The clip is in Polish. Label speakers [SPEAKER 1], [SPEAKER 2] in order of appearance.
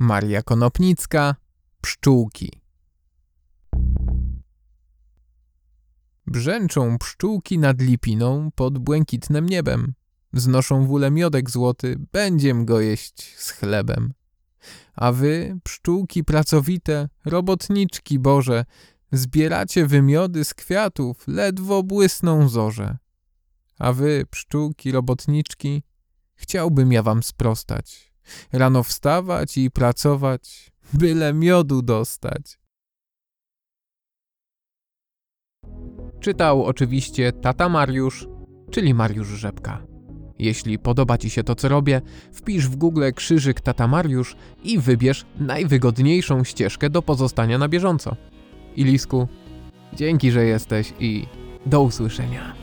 [SPEAKER 1] Maria Konopnicka, pszczółki. Brzęczą pszczółki nad lipiną pod błękitnym niebem. Znoszą w ule miodek złoty, będziem go jeść z chlebem. A wy, pszczółki pracowite, robotniczki Boże, zbieracie wy miody z kwiatów, ledwo błysną zorze. A wy, pszczółki robotniczki, chciałbym ja wam sprostać. Rano wstawać i pracować, byle miodu dostać. Czytał oczywiście tata Mariusz, czyli Mariusz Rzepka. Jeśli podoba ci się to, co robię, wpisz w Google krzyżyk tata Mariusz i wybierz najwygodniejszą ścieżkę do pozostania na bieżąco. Ilisku, dzięki, że jesteś i do usłyszenia.